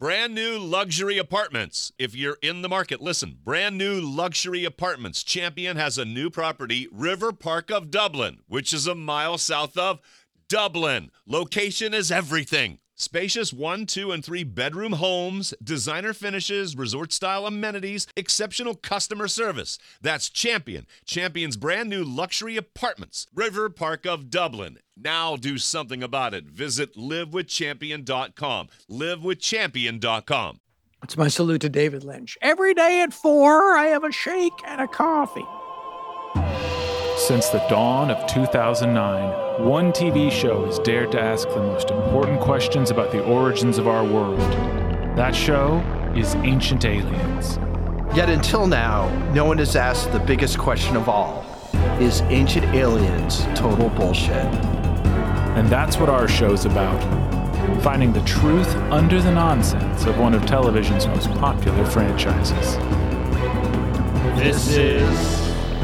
Brand new luxury apartments. If you're in the market, listen. Brand new luxury apartments. Champion has a new property, River Park of Dublin, which is a mile south of Dublin. Location is everything. Spacious 1, 2, and 3 bedroom homes, designer finishes, resort-style amenities, exceptional customer service. That's Champion. Champion's brand new luxury apartments, River Park of Dublin. Now do something about it. Visit livewithchampion.com. Livewithchampion.com. It's my salute to David Lynch. Every day at 4, I have a shake and a coffee. Since the dawn of 2009, one TV show has dared to ask the most important questions about the origins of our world. That show is Ancient Aliens. Yet until now, no one has asked the biggest question of all. Is Ancient Aliens total bullshit? And that's what our show's about. Finding the truth under the nonsense of one of television's most popular franchises. This is...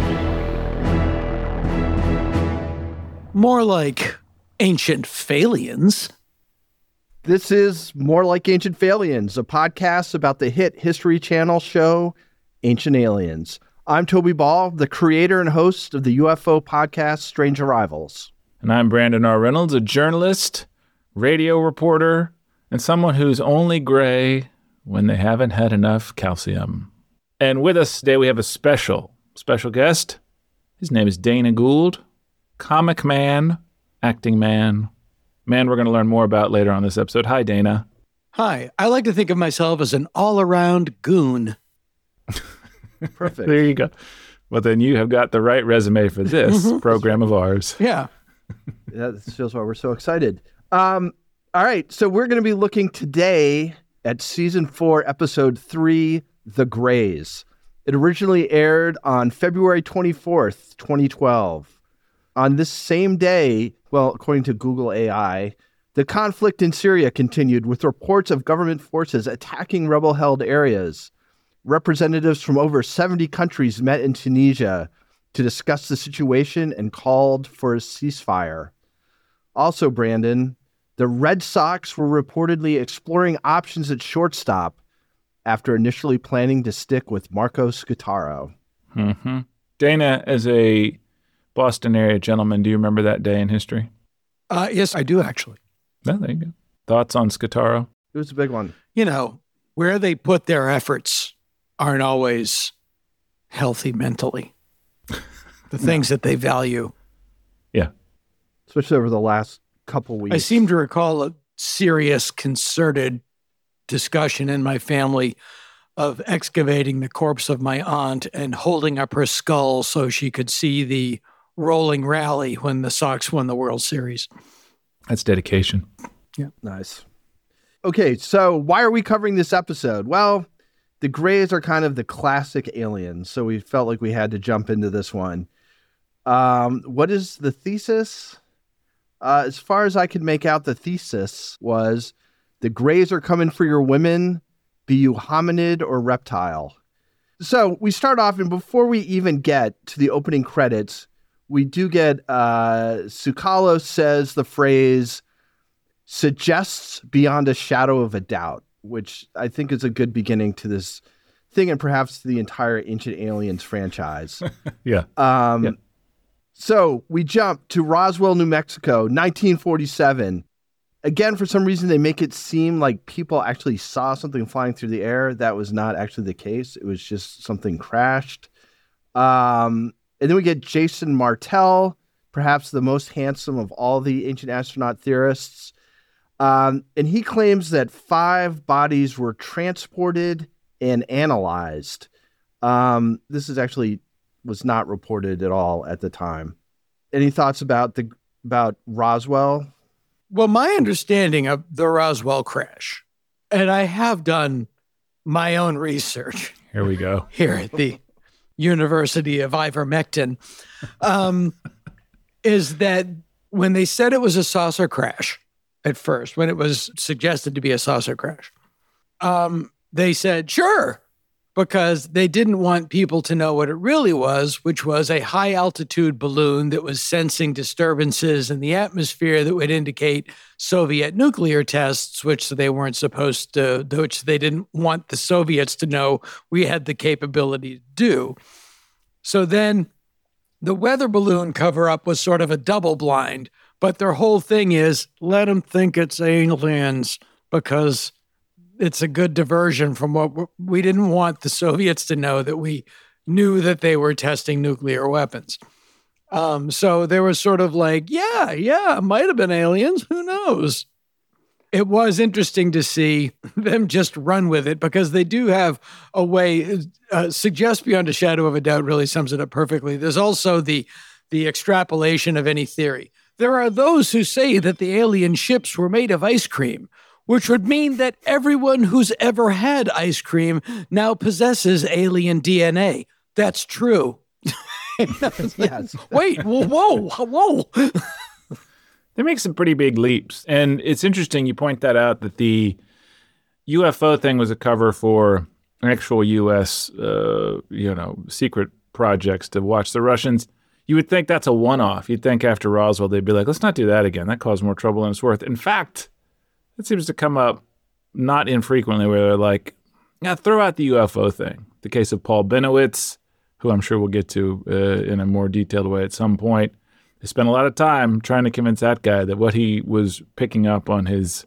More like Ancient Phalians. This is More Like Ancient Phalians, a podcast about the hit History Channel show, Ancient Aliens. I'm Toby Ball, the creator and host of the UFO podcast, Strange Arrivals. And I'm Brandon R. Reynolds, a journalist, radio reporter, and someone who's only gray when they haven't had enough calcium. And with us today, we have a special guest. His name is Dana Gould. Comic man, acting man we're going to learn more about later on this episode. Hi, Dana. Hi. I like to think of myself as an all-around goon. Perfect. There you go. Well, then you have got the right resume for this program of ours. Yeah. That shows why we're so excited. All right. So we're going to be looking today at Season 4, Episode 3, The Greys. It originally aired on February 24th, 2012. On this same day, well, according to Google AI, the conflict in Syria continued with reports of government forces attacking rebel-held areas. Representatives from over 70 countries met in Tunisia to discuss the situation and called for a ceasefire. Also, Brandon, the Red Sox were reportedly exploring options at shortstop after initially planning to stick with Marco Scutaro. Mm-hmm. Dana, as a Boston area gentleman, do you remember that day in history? Yes, I do, actually. Well, there you go. Thoughts on Scutaro? It was a big one. You know, where they put their efforts aren't always healthy mentally. The things that they value. Yeah. Especially over the last couple weeks. I seem to recall a serious, concerted discussion in my family of excavating the corpse of my aunt and holding up her skull so she could see the rolling rally when the Sox won the World Series. That's dedication. Yeah. Nice. Okay, so why are we covering this episode? Well, the Greys are kind of the classic aliens, so we felt like we had to jump into this one. What is the thesis? As far as I could make out, the thesis was the Greys are coming for your women, be you hominid or reptile. So we start off, and before we even get to the opening credits, we do get Tsoukalos says the phrase, suggests beyond a shadow of a doubt, which I think is a good beginning to this thing and perhaps to the entire Ancient Aliens franchise. Yeah. So we jump to Roswell, New Mexico, 1947. Again, for some reason, they make it seem like people actually saw something flying through the air. That was not actually the case. It was just something crashed. And then we get Jason Martell, perhaps the most handsome of all the ancient astronaut theorists. And he claims that 5 bodies were transported and analyzed. This is actually was not reported at all at the time. Any thoughts about Roswell? Well, my understanding of the Roswell crash, and I have done my own research. Here we go. Here at the University of Ivermectin, is that when they said it was a saucer crash at first, when it was suggested to be a saucer crash, they said, sure, because they didn't want people to know what it really was, which was a high altitude balloon that was sensing disturbances in the atmosphere that would indicate Soviet nuclear tests, which they weren't supposed to, which they didn't want the Soviets to know we had the capability to do. So then the weather balloon cover-up was sort of a double blind, but their whole thing is let them think it's aliens because it's a good diversion from what we didn't want the Soviets to know that we knew that they were testing nuclear weapons. So there was sort of like, yeah, it might have been aliens. Who knows? It was interesting to see them just run with it because they do have a way, suggest beyond a shadow of a doubt really sums it up perfectly. There's also the extrapolation of any theory. There are those who say that the alien ships were made of ice cream, which would mean that everyone who's ever had ice cream now possesses alien DNA. That's true. Yes. Wait, whoa. They make some pretty big leaps. And it's interesting you point that out, that the UFO thing was a cover for actual U.S., secret projects to watch the Russians. You would think that's a one-off. You'd think after Roswell, they'd be like, let's not do that again. That caused more trouble than it's worth. In fact, it seems to come up not infrequently where they're like, yeah, throw out the UFO thing. The case of Paul Benowitz, who I'm sure we'll get to in a more detailed way at some point. They spent a lot of time trying to convince that guy that what he was picking up on his,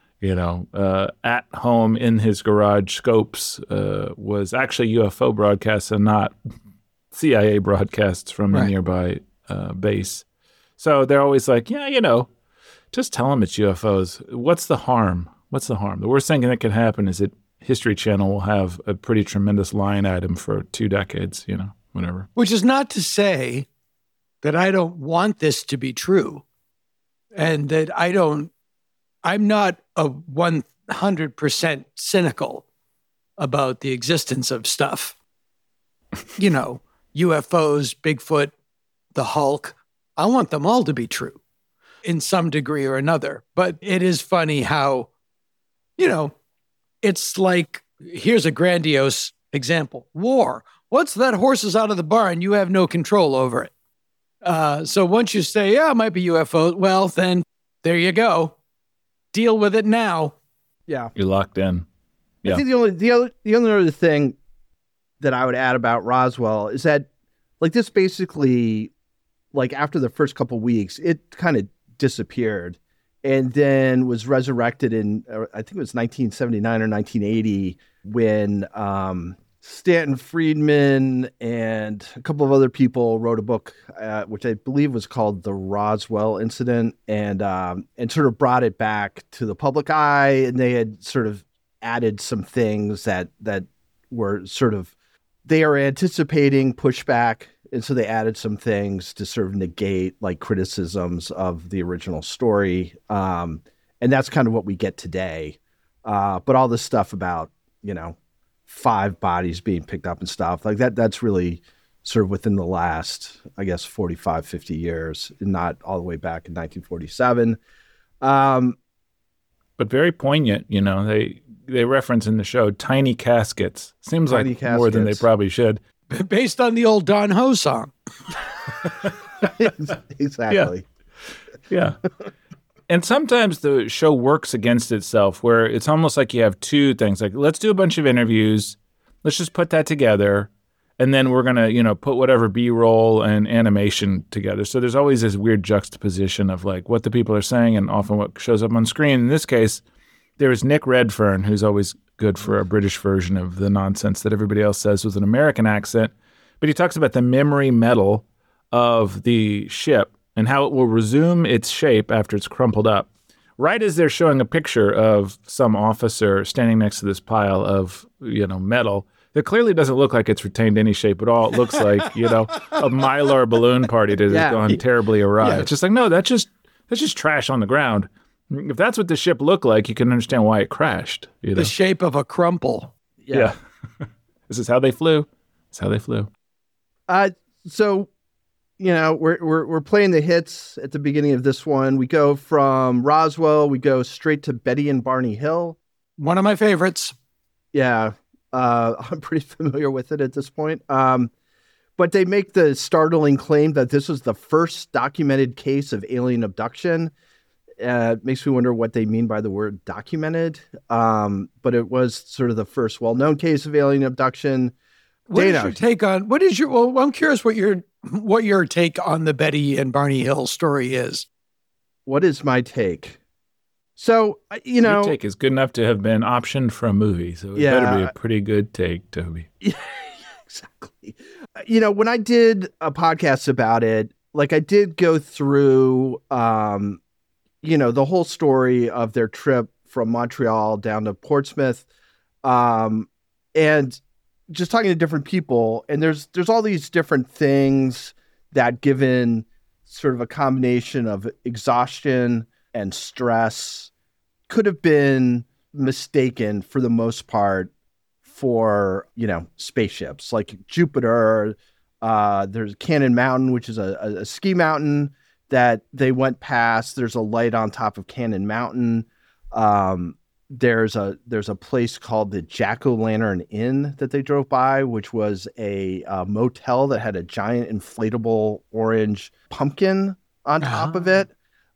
at home in his garage scopes was actually UFO broadcasts and not CIA broadcasts from a nearby base. So they're always like, just tell them it's UFOs. What's the harm? The worst thing that could happen is that History Channel will have a pretty tremendous line item for 2 decades, whatever. Which is not to say that I don't want this to be true and that I'm not 100% cynical about the existence of stuff. UFOs, Bigfoot, the Hulk. I want them all to be true in some degree or another. But it is funny how, it's like, here's a grandiose example. War. What's that horse is out of the barn? You have no control over it. So once you say, it might be UFO, well, then there you go. Deal with it now. Yeah. You're locked in. Yeah. I think the only other thing that I would add about Roswell is that, like, this basically, like, after the first couple weeks, it kind of disappeared and then was resurrected in, I think it was 1979 or 1980 when Stanton Friedman and a couple of other people wrote a book, which I believe was called The Roswell Incident, and sort of brought it back to the public eye. And they had sort of added some things that were sort of, they are anticipating pushback. And so they added some things to sort of negate like criticisms of the original story. And that's kind of what we get today. But all this stuff about, 5 bodies being picked up and stuff like that, that's really sort of within the last, I guess, 45, 50 years, not all the way back in 1947. But very poignant, they reference in the show tiny caskets. Seems tiny like caskets. More than they probably should. Based on the old Don Ho song. Exactly. Yeah. And sometimes the show works against itself where it's almost like you have two things. Like, let's do a bunch of interviews. Let's just put that together. And then we're going to, put whatever B-roll and animation together. So there's always this weird juxtaposition of like what the people are saying and often what shows up on screen. In this case, there was Nick Redfern, who's always good for a British version of the nonsense that everybody else says with an American accent. But he talks about the memory metal of the ship and how it will resume its shape after it's crumpled up. Right as they're showing a picture of some officer standing next to this pile of, metal, that clearly doesn't look like it's retained any shape at all. It looks like, a Mylar balloon party that has gone terribly awry. Yeah. It's just like, no, that's just trash on the ground. If that's what the ship looked like, you can understand why it crashed. The shape of a crumple. Yeah. This is how they flew. So, we're playing the hits at the beginning of this one. We go from Roswell, we go straight to Betty and Barney Hill. One of my favorites. Yeah. I'm pretty familiar with it at this point. But they make the startling claim that this was the first documented case of alien abduction. It makes me wonder what they mean by the word documented. But it was sort of the first well-known case of alien abduction. What is your take on, well, I'm curious what your take on the Betty and Barney Hill story is. What is my take? So, Your take is good enough to have been optioned for a movie. So it better be a pretty good take, Toby. Yeah, exactly. When I did a podcast about it, like I did go through, the whole story of their trip from Montreal down to Portsmouth, and just talking to different people. And there's all these different things that, given sort of a combination of exhaustion and stress, could have been mistaken for the most part for, spaceships like Jupiter. There's Cannon Mountain, which is a ski mountain that they went past. There's a light on top of Cannon Mountain. There's a place called the Jack-O-Lantern Inn that they drove by, which was a motel that had a giant inflatable orange pumpkin on top of it.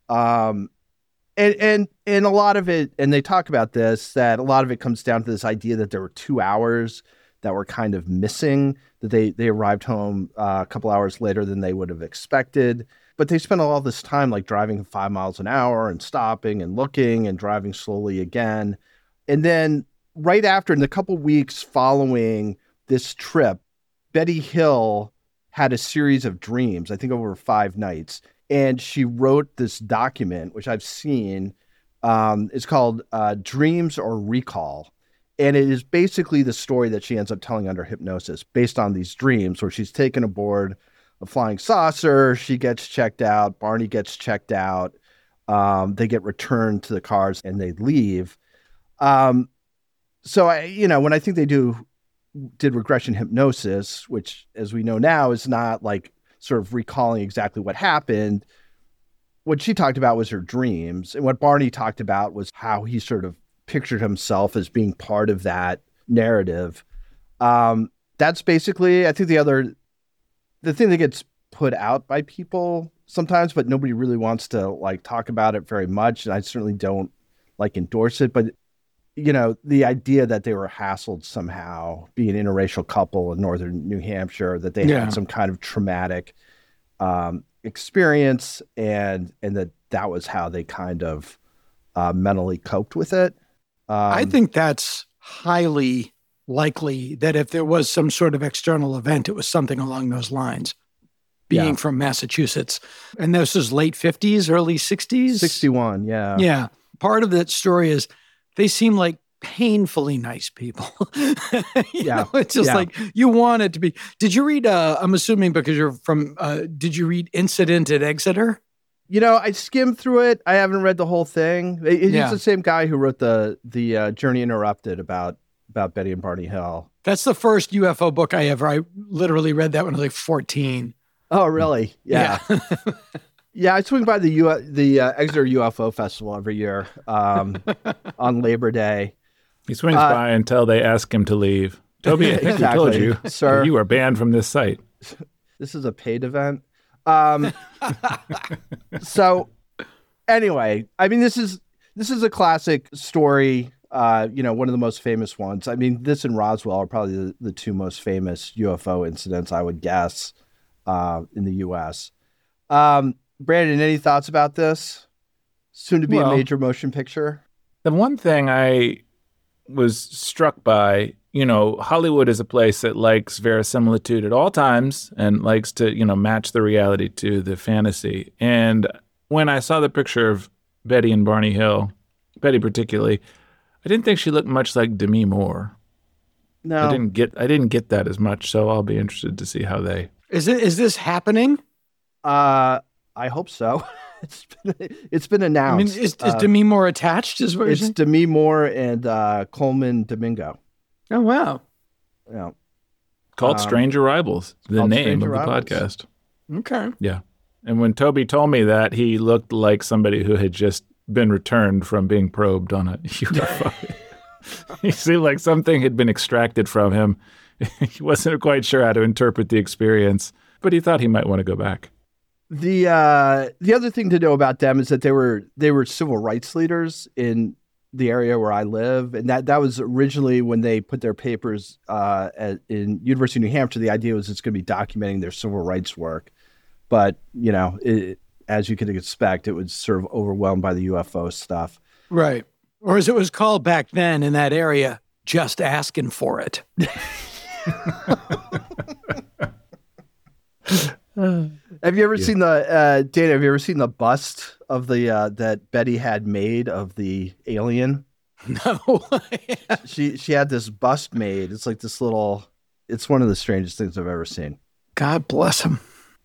And a lot of it, and they talk about this, that a lot of it comes down to this idea that there were 2 hours that were kind of missing, that they arrived home a couple hours later than they would have expected. But they spent all this time like driving 5 miles an hour and stopping and looking and driving slowly again. And then right after, in the couple weeks following this trip, Betty Hill had a series of dreams, I think over 5 nights. And she wrote this document, which I've seen. It's called Dreams or Recall. And it is basically the story that she ends up telling under hypnosis based on these dreams, where she's taken aboard a flying saucer. She gets checked out. Barney gets checked out. They get returned to the cars and they leave. So, when I think they did regression hypnosis, which, as we know now, is not like sort of recalling exactly what happened. What she talked about was her dreams. And what Barney talked about was how he sort of pictured himself as being part of that narrative. That's basically, I think, the thing that gets put out by people sometimes, but nobody really wants to like talk about it very much. And I certainly don't like endorse it, but the idea that they were hassled somehow, being an interracial couple in northern New Hampshire, that they had some kind of traumatic experience, and that was how they kind of mentally coped with it. I think that's highly likely that if there was some sort of external event, it was something along those lines. Being from Massachusetts, and this is late 50s, early 60s. 61, yeah. Yeah. Part of that story is they seem like painfully nice people. It's just like you want it to be. Did you read, I'm assuming because you're from, did you read Incident at Exeter? I skimmed through it. I haven't read the whole thing. He's the same guy who wrote the Journey Interrupted about Betty and Barney Hill. That's the first UFO book I literally read that when I was like 14. Oh, really? Yeah. Yeah, I swing by the Exeter UFO Festival every year on Labor Day. He swings by until they ask him to leave. Toby, I think we told you, sir, you are banned from this site. This is a paid event. So anyway, I mean, this is a classic story. One of the most famous ones. I mean, this and Roswell are probably the 2 most famous UFO incidents, I would guess, in the U.S. Brandon, any thoughts about this? Soon to be a major motion picture. The one thing I was struck by, Hollywood is a place that likes verisimilitude at all times and likes to, match the reality to the fantasy. And when I saw the picture of Betty and Barney Hill, Betty particularly, I didn't think she looked much like Demi Moore. No, I didn't get that as much. So I'll be interested to see how they. Is this happening? I hope so. It's been announced. I mean, is Demi Moore attached? It's Demi Moore and Coleman Domingo. Oh wow! Yeah, called Strange Arrivals, the name of the podcast. Okay. Yeah, and when Toby told me that, he looked like somebody who had just been returned from being probed on a UFO. He seemed like something had been extracted from him. He wasn't quite sure how to interpret the experience, but he thought he might want to go back. The other thing to know about them is that they were civil rights leaders in the area where I live, and that was originally when they put their papers in University of New Hampshire. The idea was it's going to be documenting their civil rights work, but as you could expect, it was sort of overwhelmed by the UFO stuff. Right. Or as it was called back then in that area, just asking for it. Have you ever seen the Dana? Have you ever seen the bust of the that Betty had made of the alien? No. She had this bust made. It's like this little. It's one of the strangest things I've ever seen. God bless him.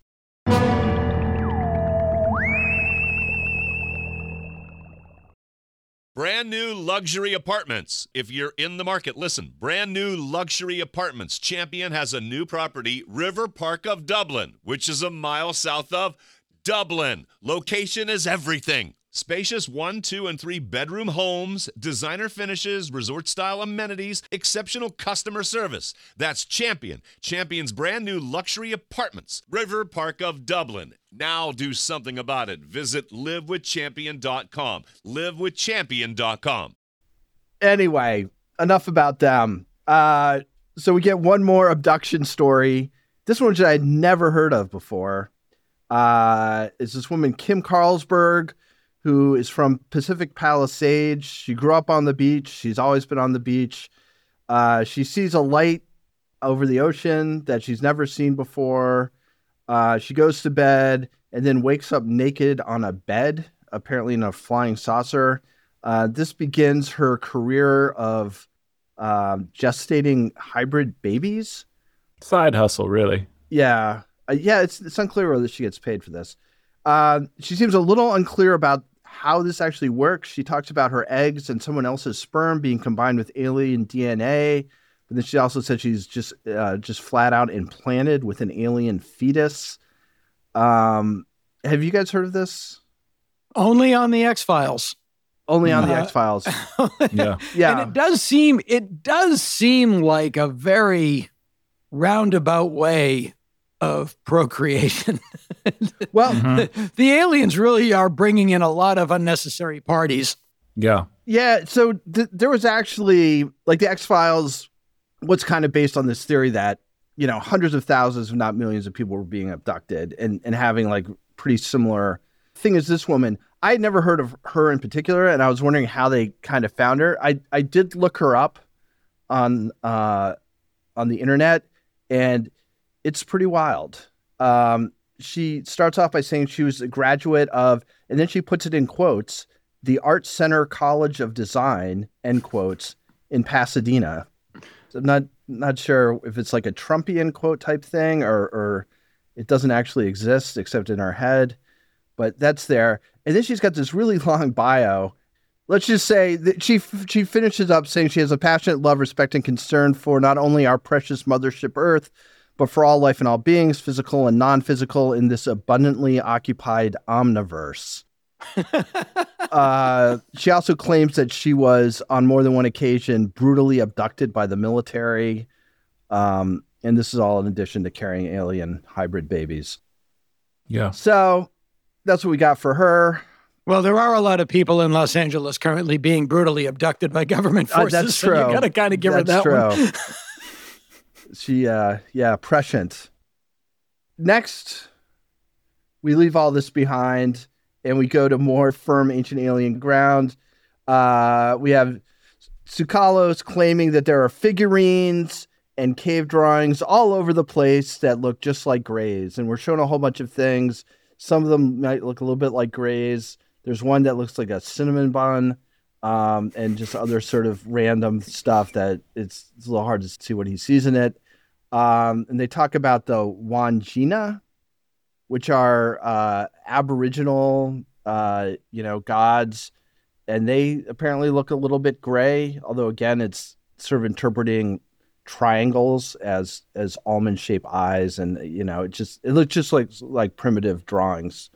Brand new luxury apartments. If you're in the market, listen. Brand new luxury apartments. Champion has a new property, River Park of Dublin, which is a mile south of Dublin. Location is everything. Spacious 1, 2, and 3 bedroom homes, designer finishes, resort-style amenities, exceptional customer service. That's Champion. Champion's brand new luxury apartments, River Park of Dublin. Now do something about it. Visit livewithchampion.com. Livewithchampion.com. Anyway, enough about them. So we get one more abduction story. This one, which I had never heard of before, is this woman, Kim Carlsberg, who is from Pacific Palisades. She grew up on the beach. She's always been on the beach. She sees a light over the ocean that she's never seen before. She goes to bed and then wakes up naked on a bed, apparently in a flying saucer. This begins her career of gestating hybrid babies. Side hustle, really. Yeah. It's unclear whether she gets paid for this. She seems a little unclear about how this actually works. She talks about her eggs and someone else's sperm being combined with alien DNA. But then she also said she's just flat out implanted with an alien fetus. Have you guys heard of this? Only on the X-Files. Only on the X-Files. Yeah. Yeah. And it does seem like a very roundabout way of procreation. Well, the aliens really are bringing in a lot of unnecessary parties. Yeah. yeah. So there was actually, like, the X-Files was kind of based on this theory that, hundreds of thousands, if not millions of people were being abducted and having like pretty similar thing as this woman. I had never heard of her in particular, and I was wondering how they kind of found her. I did look her up on the internet, and it's pretty wild. She starts off by saying she was a graduate of, and then she puts it in quotes, the Art Center College of Design, end quotes, in Pasadena. So I'm not sure if it's like a Trumpian quote type thing or it doesn't actually exist except in our head, but that's there. And then she's got this really long bio. Let's just say that she finishes up saying she has a passionate love, respect, and concern for not only our precious mothership Earth, but for all life and all beings, physical and non-physical, in this abundantly occupied omniverse. She also claims that she was, on more than one occasion, brutally abducted by the military. And this is all in addition to carrying alien hybrid babies. Yeah. So that's what we got for her. Well, there are a lot of people in Los Angeles currently being brutally abducted by government forces. That's true. So you got to kind of give her that one. She, prescient. Next, we leave all this behind and we go to more firm ancient alien ground. We have Tsoukalos claiming that there are figurines and cave drawings all over the place that look just like Greys. And we're shown a whole bunch of things. Some of them might look a little bit like Greys. There's one that looks like a cinnamon bun, and just other sort of random stuff that it's a little hard to see what he sees in it. And they talk about the Wandjina, which are Aboriginal, gods, and they apparently look a little bit gray. Although again, it's sort of interpreting triangles as almond-shaped eyes, and it looks just like primitive drawings.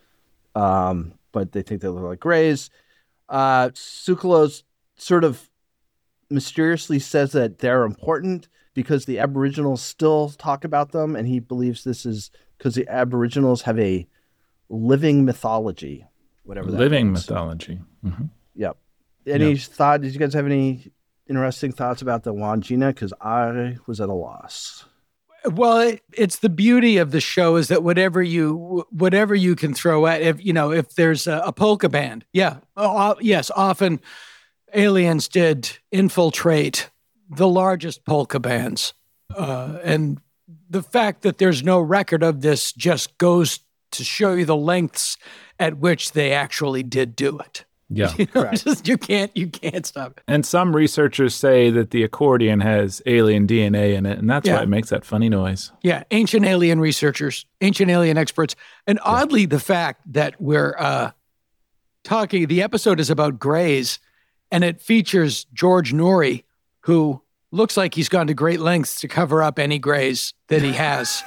But they think they look like Greys. Tsoukalos sort of mysteriously says that they're important because the Aboriginals still talk about them, and he believes this is because the Aboriginals have a living mythology, whatever that Living means. mythology. Mm-hmm. Yep. Any thought? Did you guys have any interesting thoughts about the Wandjina? Because I was at a loss. Well, it's the beauty of the show is that whatever you can throw at, if there's a polka band, yes, often aliens did infiltrate the largest polka bands, and the fact that there's no record of this just goes to show you the lengths at which they actually did do it. Yeah. You can't stop it. And some researchers say that the accordion has alien DNA in it, and that's why it makes that funny noise. Yeah, ancient alien researchers, ancient alien experts. And oddly, the fact that we're talking, the episode is about Greys, and it features George Noory, who looks like he's gone to great lengths to cover up any Greys that he has.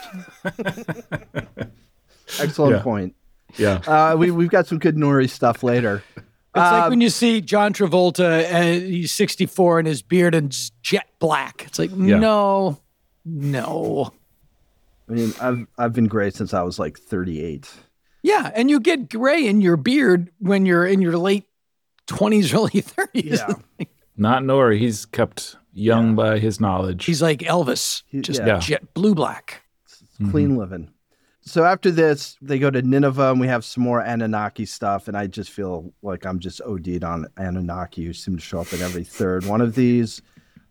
Excellent point. Yeah. We've got some good Nori stuff later. It's like when you see John Travolta and he's 64 and his beard is jet black. It's like, no. I mean, I've been gray since I was like 38. Yeah, and you get gray in your beard when you're in your late 20s, early 30s. Yeah. Not Nori. He's kept young by his knowledge. He's like Elvis, just jet blue black. It's clean living. So after this, they go to Nineveh, and we have some more Anunnaki stuff, and I just feel like I'm just OD'd on Anunnaki, who seem to show up in every third one of these.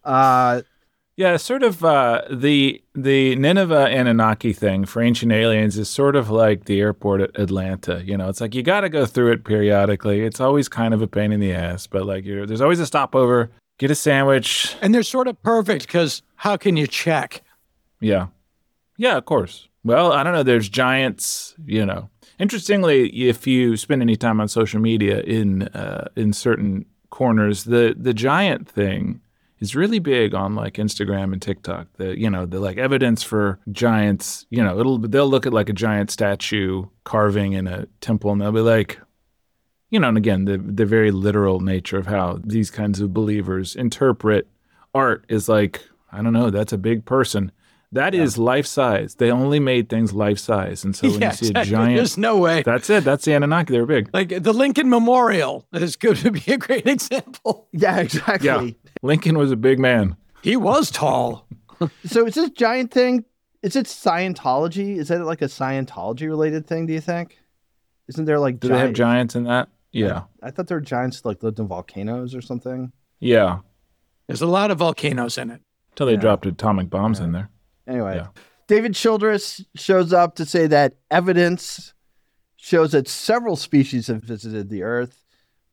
Yeah, sort of the Nineveh Anunnaki thing for Ancient Aliens is sort of like the airport at Atlanta. You know, it's like you got to go through it periodically. It's always kind of a pain in the ass, but like there's always a stopover, get a sandwich. And they're sort of perfect because how can you check? Yeah. Yeah, of course. Well, I don't know. There's giants, you know. Interestingly, if you spend any time on social media in certain corners, the giant thing is really big on like Instagram and TikTok. The like evidence for giants, they'll look at like a giant statue carving in a temple and they'll be like, and again, the very literal nature of how these kinds of believers interpret art is like, I don't know, that's a big person. That is life size. They only made things life size. And so when you see a giant, there's no way. That's it. That's the Anunnaki. They're big. Like the Lincoln Memorial is going to be a great example. Yeah, exactly. Yeah. Lincoln was a big man. He was tall. So is this giant thing, is it Scientology? Is that like a Scientology related thing, do you think? Isn't there like Do they have giants in that? Yeah. I thought there were giants like lived in volcanoes or something. Yeah. There's a lot of volcanoes in it. Until they dropped atomic bombs in there. Anyway, David Childress shows up to say that evidence shows that several species have visited the Earth.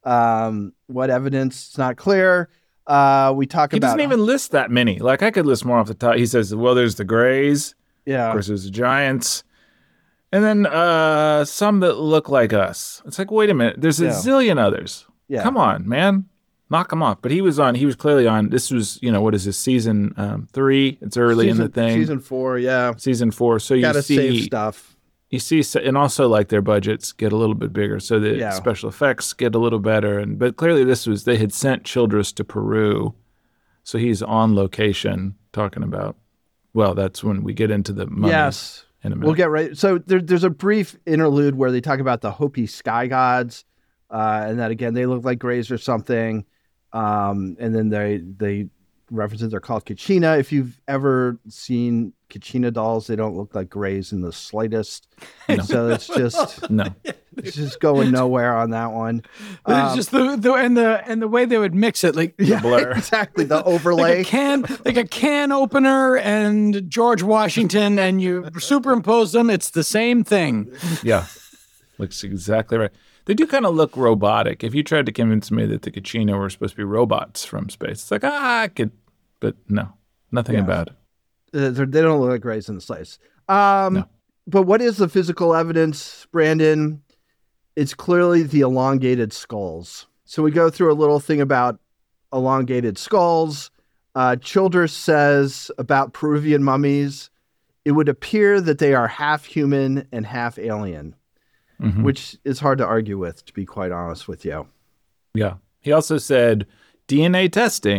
What evidence? It's not clear. We talk about... He doesn't even list that many. Like, I could list more off the top. He says, well, there's the Greys. Yeah. Of course, there's the giants. And then some that look like us. It's like, wait a minute. There's a zillion others. Yeah. Come on, man. Knock them off. But he was clearly on, this was, what is this, season 3? It's early in the thing. Season 4, yeah. Season 4. So gotta save stuff. You see, and also like their budgets get a little bit bigger. So the special effects get a little better. But clearly they had sent Childress to Peru. So he's on location talking about, well, that's when we get into the mummies. Yes. In a minute. We'll get right. So there's a brief interlude where they talk about the Hopi sky gods. And that, again, they look like Greys or something. And then they reference it. They're called Kachina. If you've ever seen Kachina dolls, they don't look like Greys in the slightest. No. So it's just it's just going nowhere on that one. It's just the way they would mix it, like blur. Exactly, the overlay, like a can opener and George Washington, and you superimpose them. It's the same thing. Yeah, looks exactly right. They do kind of look robotic. If you tried to convince me that the Kachina were supposed to be robots from space, it's like, I could, but no, nothing about it. They don't look like Greys in the slice. No. But what is the physical evidence, Brandon? It's clearly the elongated skulls. So we go through a little thing about elongated skulls. Childress says about Peruvian mummies, it would appear that they are half human and half alien. Mm-hmm. Which is hard to argue with, to be quite honest with you. Yeah. He also said DNA testing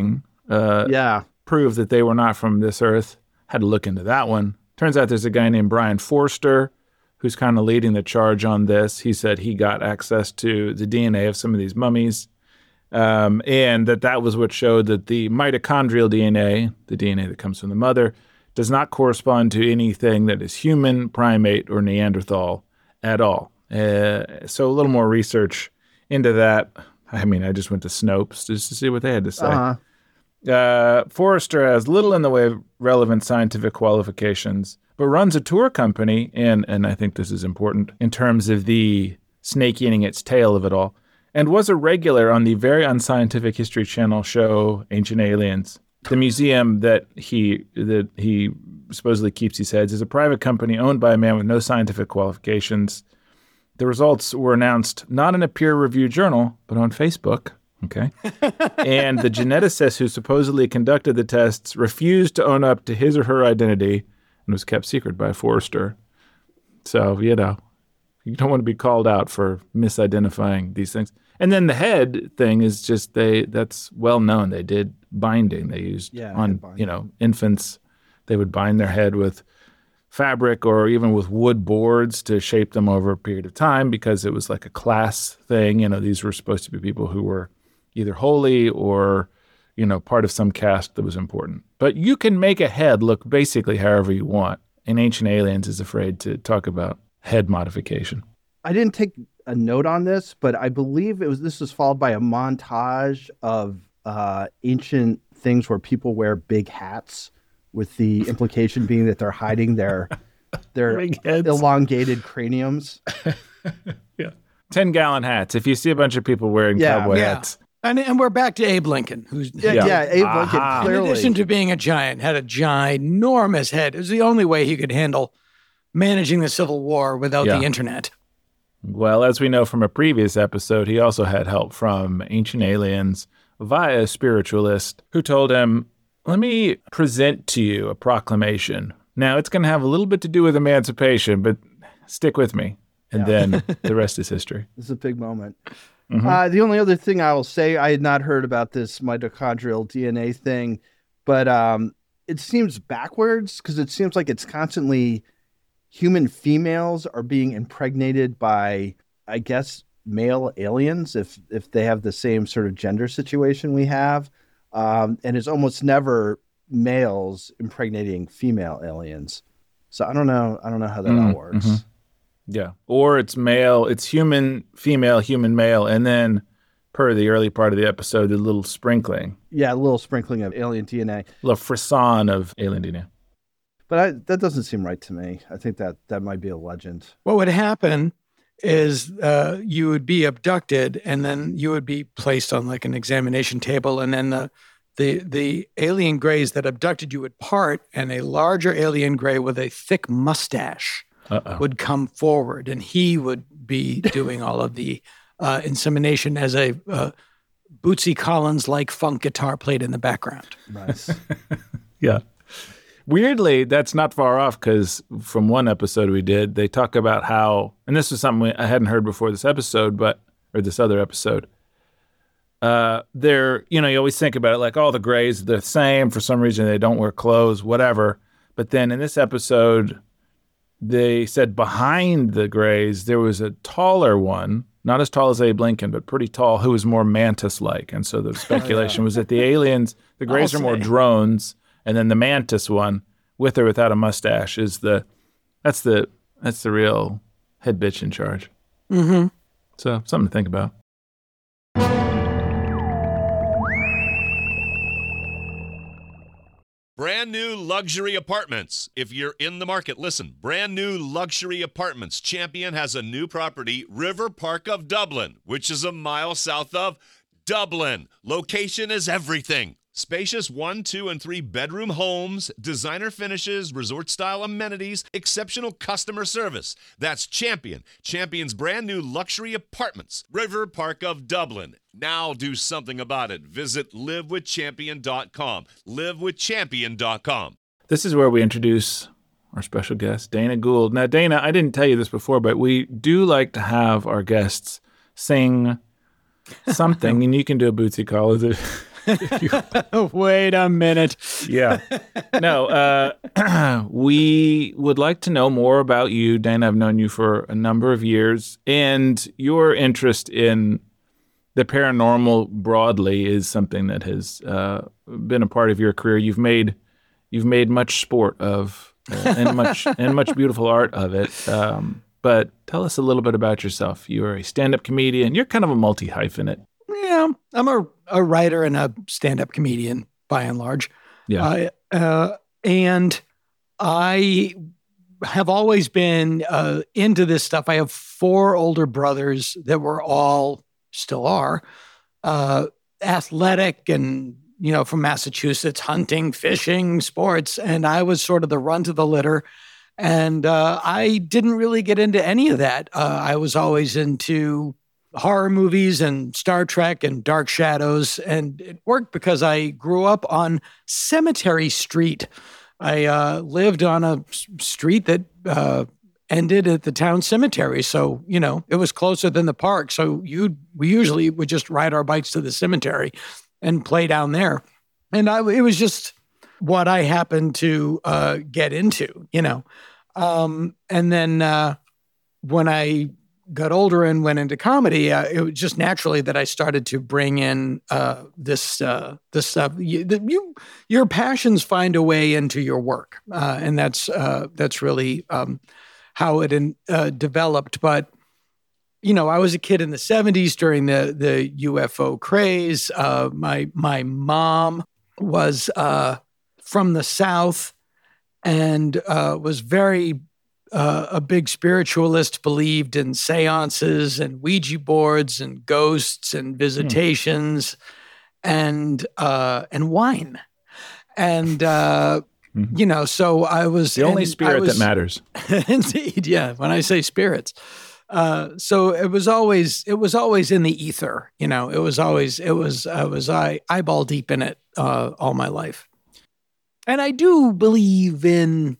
prove that they were not from this earth. Had to look into that one. Turns out there's a guy named Brian Forster who's kind of leading the charge on this. He said he got access to the DNA of some of these mummies, and that was what showed that the mitochondrial DNA, the DNA that comes from the mother, does not correspond to anything that is human, primate, or Neanderthal at all. So a little more research into that. I mean, I just went to Snopes just to see what they had to say. Forrester has little in the way of relevant scientific qualifications, but runs a tour company, and I think this is important in terms of the snake eating its tail of it all, and was a regular on the very unscientific History Channel show Ancient Aliens. The museum that he supposedly keeps his heads is a private company owned by a man with no scientific qualifications. The results were announced not in a peer-reviewed journal, but on Facebook. Okay. And the geneticist who supposedly conducted the tests refused to own up to his or her identity and was kept secret by Forrester. So, you don't want to be called out for misidentifying these things. And then the head thing is just that's well known. They did binding. They used infants. They would bind their head with fabric or even with wood boards to shape them over a period of time because it was like a class thing. These were supposed to be people who were either holy or, part of some caste that was important. But you can make a head look basically however you want. And Ancient Aliens is afraid to talk about head modification. I didn't take a note on this, but I believe this was followed by a montage of ancient things where people wear big hats, with the implication being that they're hiding their elongated craniums. Yeah. 10-gallon hats. If you see a bunch of people wearing cowboy hats. And we're back to Abe Lincoln, who's Abe Lincoln clearly, in addition to being a giant, had a ginormous head. It was the only way he could handle managing the Civil War without the internet. Well, as we know from a previous episode, he also had help from Ancient Aliens via a spiritualist who told him, let me present to you a proclamation. Now, it's going to have a little bit to do with emancipation, but stick with me. And then the rest is history. This is a big moment. Mm-hmm. The only other thing I will say, I had not heard about this mitochondrial DNA thing, but it seems backwards because it seems like it's constantly human females are being impregnated by, I guess, male aliens if they have the same sort of gender situation we have. And it's almost never males impregnating female aliens. So I don't know how that all works. Mm-hmm. Yeah. Or it's male, it's human, female, human, male, and then per the early part of the episode, a little sprinkling. Yeah, a little sprinkling of alien DNA. A little frisson of alien DNA. But that doesn't seem right to me. I think that might be a legend. What would happen is you would be abducted and then you would be placed on like an examination table, and then the alien greys that abducted you would part, and a larger alien grey with a thick mustache would come forward, and he would be doing all of the insemination as a Bootsy Collins-like funk guitar played in the background. Nice. Yeah. Weirdly, that's not far off because from one episode we did, they talk about how, and this was something I hadn't heard before this episode, or this other episode. You always think about it like, the Greys, they're the same. For some reason, they don't wear clothes, whatever. But then in this episode, they said behind the Greys, there was a taller one, not as tall as Abe Lincoln, but pretty tall, who was more mantis-like. And so the speculation was that the aliens, the Greys are more drones, and then the mantis one, with or without a mustache, that's the real head bitch in charge. Mm-hmm. So something to think about. Brand new luxury apartments. If you're in the market, listen. Brand new luxury apartments. Champion has a new property, River Park of Dublin, which is a mile south of Dublin. Location is everything. Spacious 1, 2, and 3 bedroom homes, designer finishes, resort-style amenities, exceptional customer service. That's Champion. Champion's brand new luxury apartments, River Park of Dublin. Now do something about it. Visit livewithchampion.com. livewithchampion.com. This is where we introduce our special guest, Dana Gould. Now, Dana, I didn't tell you this before, but we do like to have our guests sing something, and you can do a Bootsy Collins. Wait a minute. Yeah. No, we would like to know more about you. Dana, I've known you for a number of years, and your interest in the paranormal broadly is something that has been a part of your career. You've made much sport of and much beautiful art of it. But tell us a little bit about yourself. You're a stand-up comedian. You're kind of a multi-hyphenate. Yeah, I'm a writer and a stand-up comedian by and large. Yeah. And I have always been into this stuff. I have 4 older brothers that were all, still are, athletic and, from Massachusetts, hunting, fishing, sports. And I was sort of the runt of the litter. And I didn't really get into any of that. I was always into horror movies and Star Trek and Dark Shadows. And it worked because I grew up on Cemetery Street. I lived on a street that ended at the town cemetery. So, it was closer than the park. So we usually would just ride our bikes to the cemetery and play down there. And it was just what I happened to get into, And then when I got older and went into comedy, it was just naturally that I started to bring in this stuff. Your passions find a way into your work, and that's really how it developed. But I was a kid in the 70s during the UFO craze. My mom was from the South and was very a big spiritualist, believed in seances and Ouija boards and ghosts and visitations and wine. And, so I was the only spirit that matters. Indeed. Yeah. When I say spirits. So it was always in the ether, I was eyeball deep in it, all my life. And I do believe in,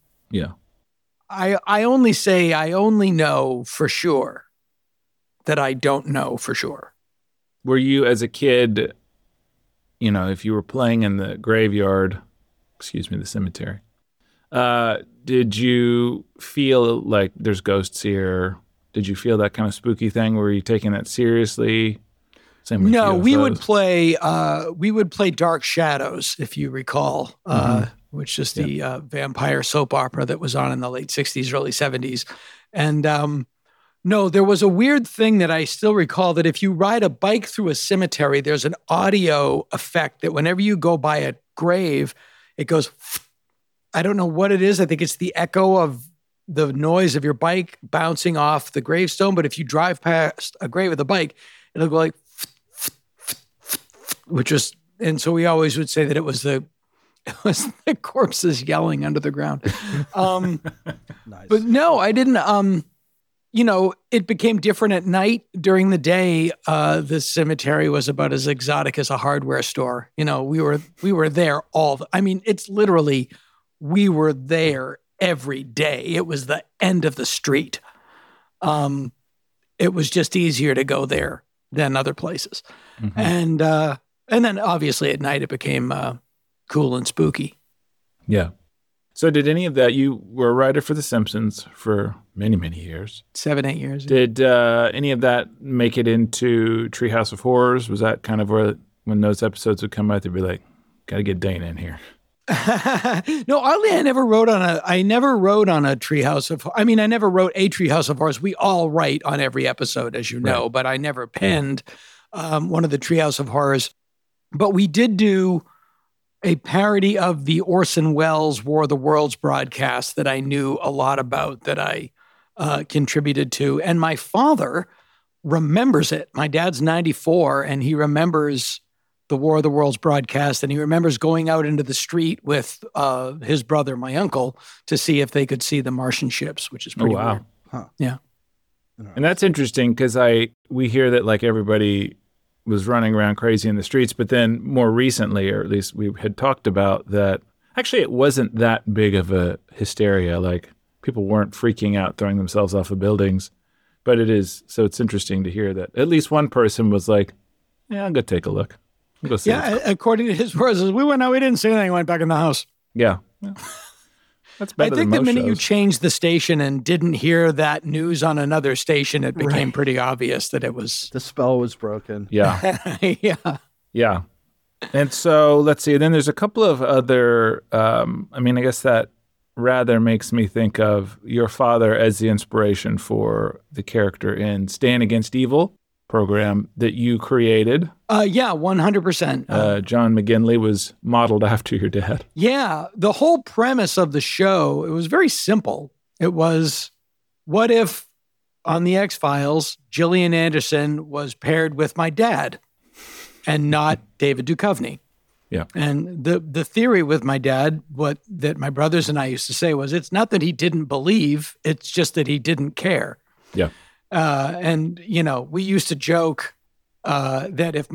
I only know for sure that I don't know for sure. Were you as a kid, if you were playing in the graveyard, the cemetery, did you feel like there's ghosts here? Did you feel that kind of spooky thing? Were you taking that seriously? Same with No, UFOs. we would play Dark Shadows, if you recall, which is the vampire soap opera that was on in the late 60s, early 70s. And no, there was a weird thing that I still recall, that if you ride a bike through a cemetery, there's an audio effect that whenever you go by a grave, it goes, I don't know what it is. I think it's the echo of the noise of your bike bouncing off the gravestone. But if you drive past a grave with a bike, it'll go like, and so we always would say that it was the corpses yelling under the ground. Nice. But no, I didn't. It became different at night. During the day, the cemetery was about as exotic as a hardware store. We were there it's literally, we were there every day. It was the end of the street. It was just easier to go there than other places. Mm-hmm. And then obviously at night it became cool and spooky. Yeah. So did any of that, you were a writer for The Simpsons for many, many years. 7-8 years. Did any of that make it into Treehouse of Horrors? Was that kind of where, when those episodes would come out, they'd be like, got to get Dana in here? No, oddly, I never wrote on a Treehouse of, I never wrote a Treehouse of Horrors. We all write on every episode, as you know, but I never penned one of the Treehouse of Horrors. But we did do a parody of the Orson Welles War of the Worlds broadcast that I knew a lot about, that I contributed to. And my father remembers it. My dad's 94, and he remembers the War of the Worlds broadcast, and he remembers going out into the street with his brother, my uncle, to see if they could see the Martian ships, which is pretty weird. Huh. Yeah. And that's interesting because we hear that like everybody was running around crazy in the streets, but then more recently, or at least we had talked about that, actually it wasn't that big of a hysteria. Like people weren't freaking out, throwing themselves off of buildings, but it is. So it's interesting to hear that at least one person was like, yeah, I'll go take a look. Go see Yeah, according to his words, we went out, we didn't say anything, went back in the house. Yeah. That's better I think than the most minute you shows. changed the station and didn't hear that news on another station, it became pretty obvious that it was. The spell was broken. Yeah. Yeah. Yeah. And so let's see. Then there's a couple of other, I guess that rather makes me think of your father as the inspiration for the character in Stand Against Evil program that you created. Yeah, 100%. John McGinley was modeled after your dad. Yeah, the whole premise of the show, it was very simple. It was, what if on the X-Files, Gillian Anderson was paired with my dad and not David Duchovny? Yeah. And the theory with my dad, that my brothers and I used to say was, it's not that he didn't believe, it's just that he didn't care. Yeah. And, we used to joke that if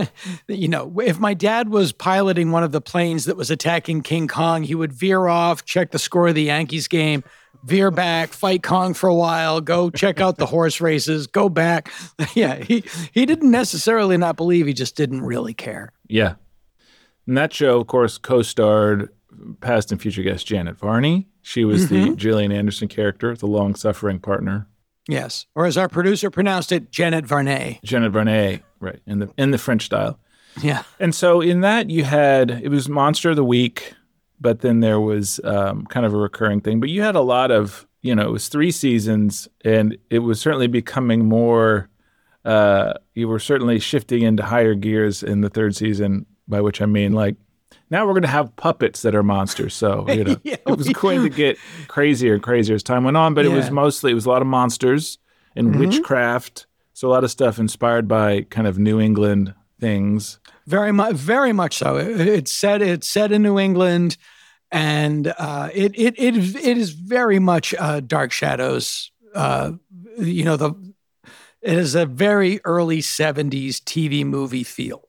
my dad was piloting one of the planes that was attacking King Kong, he would veer off, check the score of the Yankees game, veer back, fight Kong for a while, go check out the horse races, go back. Yeah, he didn't necessarily not believe, he just didn't really care. Yeah. And that show, of course, co-starred past and future guest Janet Varney. She was the Gillian Anderson character, the long-suffering partner. Yes. Or as our producer pronounced it, Janet Varney. Janet Varney, right, in the French style. Yeah. And so in that it was Monster of the Week, but then there was kind of a recurring thing. But you had a lot of, it was 3 seasons, and it was certainly becoming more, you were certainly shifting into higher gears in the 3rd season, by which I mean, like, now we're going to have puppets that are monsters. So, Yeah, it was going to get crazier and crazier as time went on, but it was a lot of monsters and witchcraft. So a lot of stuff inspired by kind of New England things. Very much so. It's set in New England, and it is very much Dark Shadows. It is a very early 70s TV movie feel,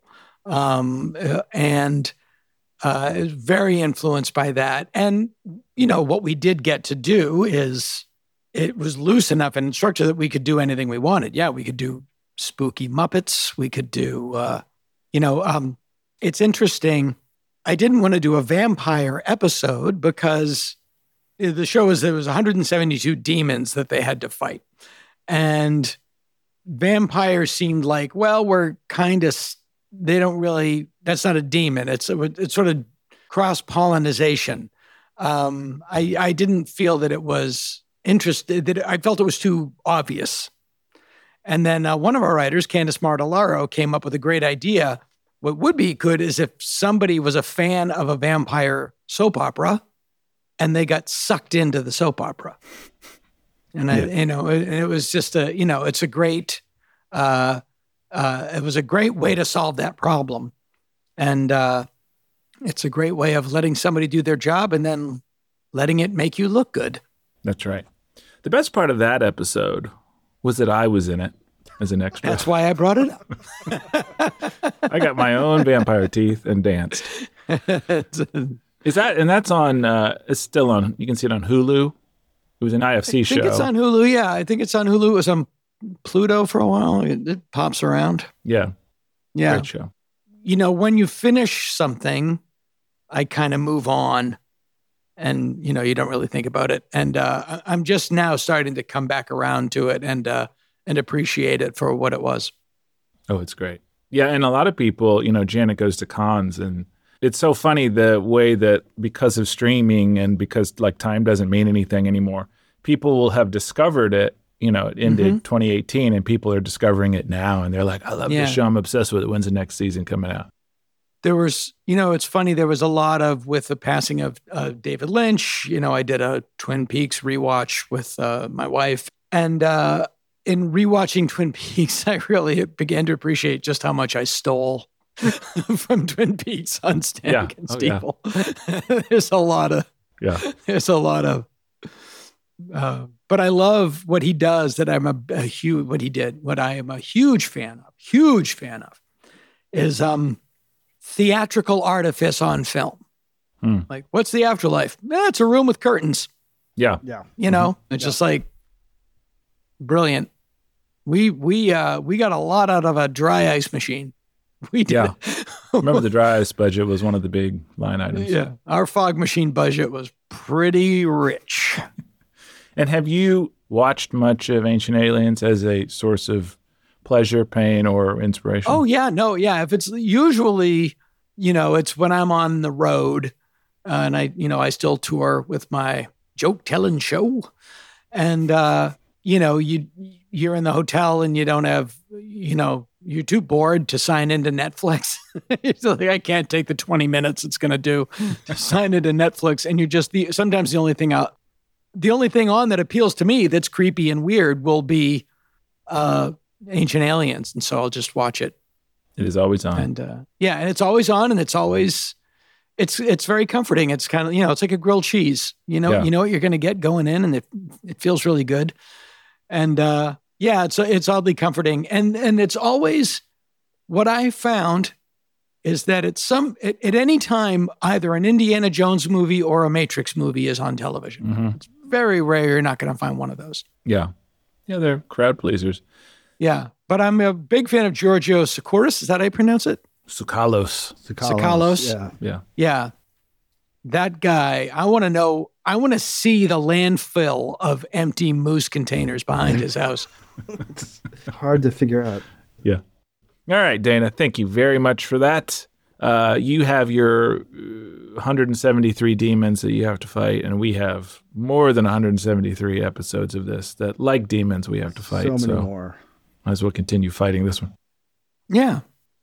and is very influenced by that. And what we did get to do is it was loose enough in structure that we could do anything we wanted. Yeah, we could do spooky Muppets. We could do. It's interesting. I didn't want to do a vampire episode because the show there was 172 demons that they had to fight. And vampires seemed like, well, we're kind of, they don't really, that's not a demon. It's sort of cross-pollination. I didn't feel that it was interested, I felt it was too obvious. And then one of our writers, Candice Martellaro, came up with a great idea. What would be good is if somebody was a fan of a vampire soap opera and they got sucked into the soap opera. And it was just it's a great, it was a great way to solve that problem. And it's a great way of letting somebody do their job and then letting it make you look good. That's right. The best part of that episode was that I was in it as an extra. That's why I brought it up. I got my own vampire teeth and danced. That's on, it's still on, you can see it on Hulu. It was an IFC show. I think it's on Hulu. Yeah, I think it's on Hulu. It was on Pluto for a while. It pops around. Yeah. Yeah. Great show. When you finish something, I kind of move on and, you don't really think about it. And I'm just now starting to come back around to it and appreciate it for what it was. Oh, it's great. Yeah. And a lot of people, Janet goes to cons, and it's so funny the way that because of streaming and because like time doesn't mean anything anymore, people will have discovered it, it ended 2018 and people are discovering it now. And they're like, I love this show. I'm obsessed with it. When's the next season coming out? There was, it's funny. There was a lot with the passing of David Lynch. I did a Twin Peaks rewatch with my wife. And in rewatching Twin Peaks, I really began to appreciate just how much I stole from Twin Peaks on Stand Against Evil. There's a lot of, but I love what he does that I'm what I am a huge fan of is theatrical artifice on film. Like, what's the afterlife? It's a room with curtains. Yeah. Yeah. It's just like brilliant. We got a lot out of a dry ice machine. We did. Remember the dry ice budget was one of the big line items. Yeah. Our fog machine budget was pretty rich. And have you watched much of Ancient Aliens as a source of pleasure, pain, or inspiration? Oh, yeah. No, yeah. If it's usually, it's when I'm on the road and I still tour with my joke telling show. And, you're in the hotel and you don't have, you're too bored to sign into Netflix. It's like, I can't take the 20 minutes it's going to do to sign into Netflix. And you're just sometimes the only thing on that appeals to me that's creepy and weird will be Ancient Aliens. And so I'll just watch it. It is always on. And and it's always on, and it's always, it's very comforting. It's kind of, it's like a grilled cheese, you know what you're going to get going in, and it feels really good. And it's oddly comforting. And it's always, what I found is that at any time, either an Indiana Jones movie or a Matrix movie is on television. Mm-hmm. It's very rare you're not going to find one of those. Yeah. Yeah, they're crowd pleasers. Yeah. But I'm a big fan of Giorgio Tsoukalos. Is that how you pronounce it? Tsoukalos. Tsoukalos. Yeah. Yeah. That guy, I want to see the landfill of empty moose containers behind his house. It's hard to figure out. Yeah. All right, Dana, thank you very much for that. You have your 173 demons that you have to fight, and we have more than 173 episodes of this that, like demons, we have to fight. So many more. Might as well continue fighting this one. Yeah.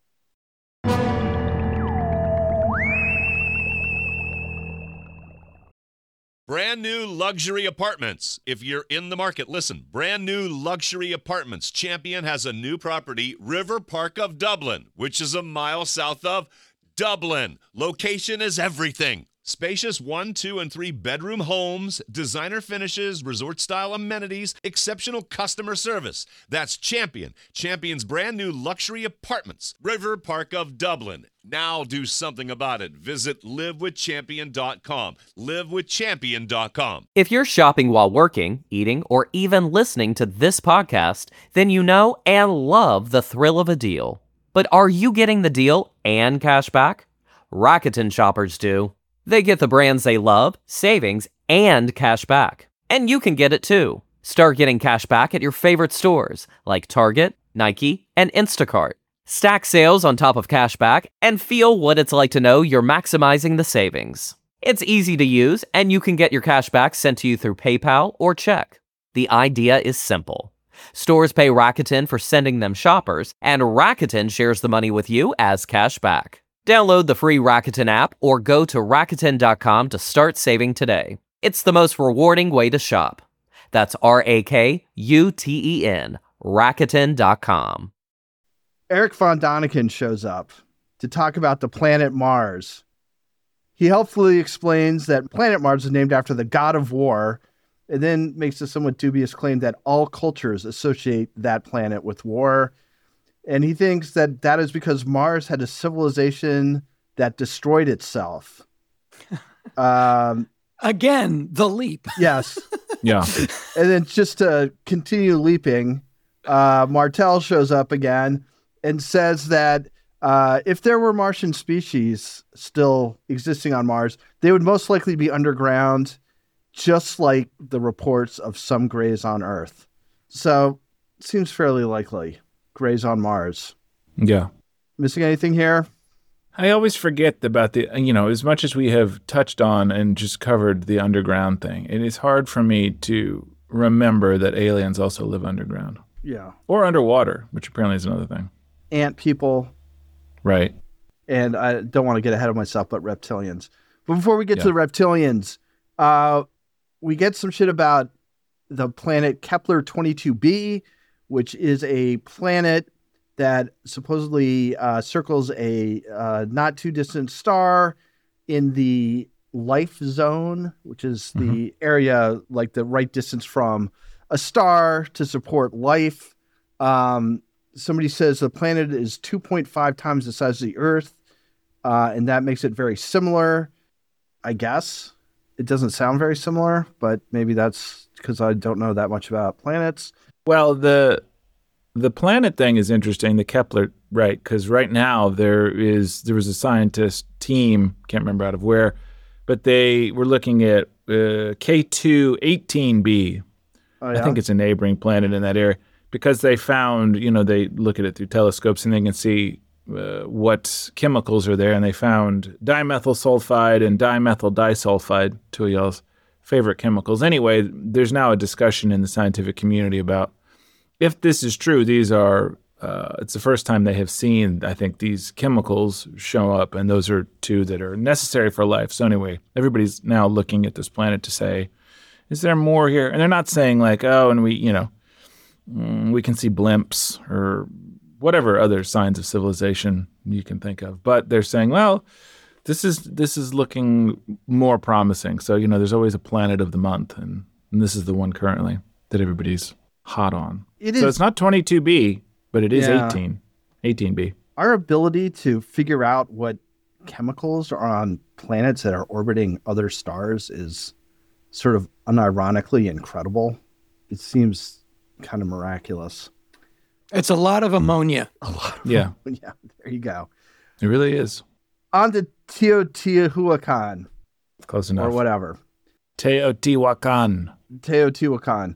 Brand new luxury apartments. If you're in the market, listen. Brand new luxury apartments. Champion has a new property, River Park of Dublin, which is a mile south of Dublin. Location is everything. Spacious 1, 2, and 3 bedroom homes, designer finishes, resort-style amenities, exceptional customer service. That's Champion. Champion's brand new luxury apartments, River Park of Dublin. Now do something about it. Visit livewithchampion.com. Livewithchampion.com. If you're shopping while working, eating, or even listening to this podcast, then you know and love the thrill of a deal. But are you getting the deal and cash back? Rakuten shoppers do. They get the brands they love, savings, and cash back. And you can get it too. Start getting cash back at your favorite stores like Target, Nike, and Instacart. Stack sales on top of cash back and feel what it's like to know you're maximizing the savings. It's easy to use, and you can get your cash back sent to you through PayPal or check. The idea is simple. Stores pay Rakuten for sending them shoppers, and Rakuten shares the money with you as cash back. Download the free Rakuten app or go to Rakuten.com to start saving today. It's the most rewarding way to shop. That's Rakuten, Rakuten.com. Eric von Daniken shows up to talk about the planet Mars. He helpfully explains that planet Mars is named after the god of war, and then makes a somewhat dubious claim that all cultures associate that planet with war. And he thinks that is because Mars had a civilization that destroyed itself. Again, the leap. Yes. Yeah. And then just to continue leaping, Martel shows up again and says that if there were Martian species still existing on Mars, they would most likely be underground, just like the reports of some Greys on Earth. So it seems fairly likely. Greys on Mars. Yeah. Missing anything here? I always forget about as much as we have touched on and just covered the underground thing, it is hard for me to remember that aliens also live underground. Yeah. Or underwater, which apparently is another thing. Ant people. Right. And I don't want to get ahead of myself, but reptilians. But before we get to the reptilians, we get some shit about the planet Kepler 22b, which is a planet that supposedly circles a not too distant star in the life zone, which is the area, like the right distance from a star to support life. Somebody says the planet is 2.5 times the size of the Earth, and that makes it very similar, I guess. It doesn't sound very similar, but maybe that's because I don't know that much about planets. Well, the The planet thing is interesting, the Kepler, right? Because right now there was a scientist team, can't remember out of where, but they were looking at K2-18b. Oh, yeah? I think it's a neighboring planet in that area, because they found, they look at it through telescopes and they can see what chemicals are there, and they found dimethyl sulfide and dimethyl disulfide, two of y'all's favorite chemicals. Anyway, there's now a discussion in the scientific community about if this is true. These are it's the first time they have seen, I think, these chemicals show up, and those are two that are necessary for life. So anyway, everybody's now looking at this planet to say, is there more here? And they're not saying like, oh, and we can see blimps or whatever other signs of civilization you can think of. But they're saying, well, this is looking more promising. So, there's always a planet of the month, and this is the one currently that everybody's hot on. So it's not 22b, but it is 18b. Our ability to figure out what chemicals are on planets that are orbiting other stars is sort of unironically incredible. It seems kind of miraculous. It's a lot of ammonia. Yeah. Yeah, there you go. It really is. On to Teotihuacan. Close enough. Or whatever. Teotihuacan. Teotihuacan.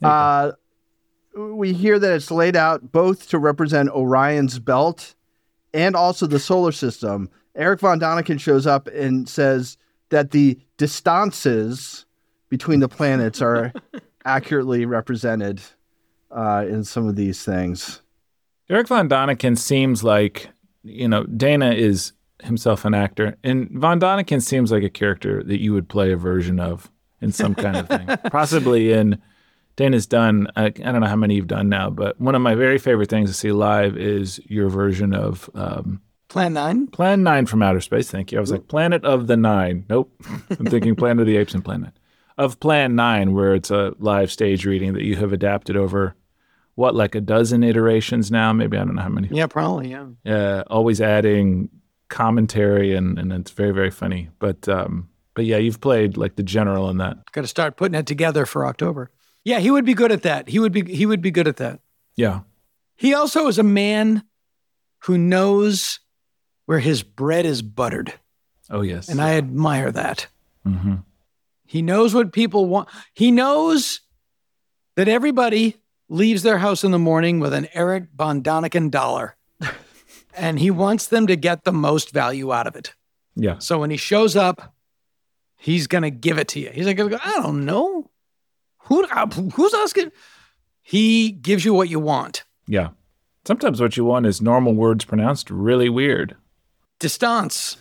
We hear that it's laid out both to represent Orion's belt and also the solar system. Eric von Daniken shows up and says that the distances between the planets are accurately represented in some of these things. Eric von Daniken seems like, Dana is himself an actor, and von Daniken seems like a character that you would play a version of in some kind of thing. Possibly in Dana's done, I don't know how many you've done now, but one of my very favorite things to see live is your version of Plan 9? Plan 9 from Outer Space. Thank you. I was like, Planet of the Nine. Nope. I'm thinking Planet of the Apes and Plan 9. Of Plan 9, where it's a live stage reading that you have adapted over, like a dozen iterations now? Maybe, I don't know how many. Yeah, probably, yeah. Always adding commentary, and it's very, very funny. But yeah, you've played like the general in that. Got to start putting it together for October. Yeah, he would be good at that. He would be good at that. Yeah. He also is a man who knows where his bread is buttered. Oh, yes. And I admire that. Mm-hmm. He knows what people want. He knows that everybody leaves their house in the morning with an Eric von Daniken dollar. And he wants them to get the most value out of it. Yeah. So when he shows up, he's going to give it to you. He's like, I don't know. Who's asking? He gives you what you want. Yeah. Sometimes what you want is normal words pronounced really weird. Distances.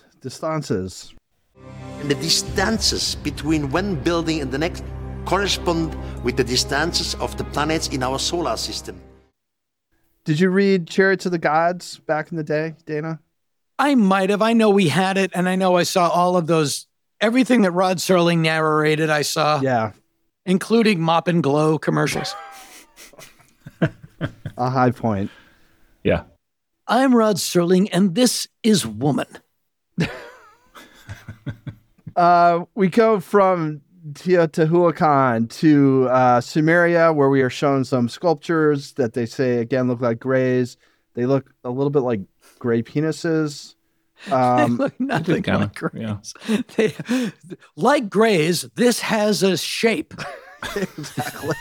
And the distances between one building and the next correspond with the distances of the planets in our solar system. Did you read Chariots of the Gods back in the day, Dana? I might have. I know we had it, and I know I saw all of those. Everything that Rod Serling narrated, I saw. Yeah. Including Mop and Glow commercials. A high point. Yeah. I'm Rod Serling, and this is Woman. We go from Teotihuacan to Sumeria, where we are shown some sculptures that they say, again, look like grays. They look a little bit like gray penises. They look nothing like grays. Yeah. Like grays, this has a shape. Exactly.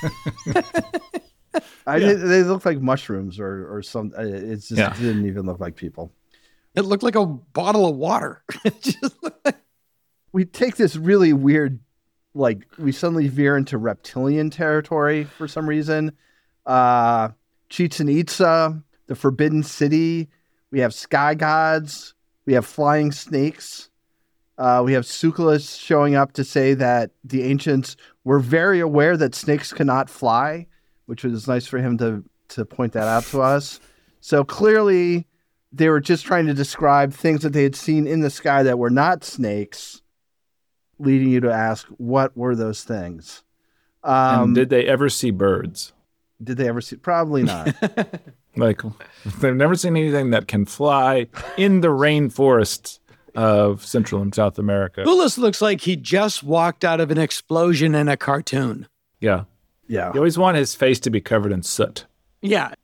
They look like mushrooms or some. It just didn't even look like people. It looked like a bottle of water. It just looked like... We take this really weird, like we suddenly veer into reptilian territory for some reason. Chichen Itza, the Forbidden City. We have sky gods. We have flying snakes. We have Tsoukalos showing up to say that the ancients were very aware that snakes cannot fly, which was nice for him to point that out to us. So clearly they were just trying to describe things that they had seen in the sky that were not snakes, leading you to ask, what were those things? And did they ever see birds? Did they ever see? Probably not. Like, they've never seen anything that can fly in the rainforests of Central and South America. Tsoukalos looks like he just walked out of an explosion in a cartoon. Yeah. Yeah. You always want his face to be covered in soot. Yeah.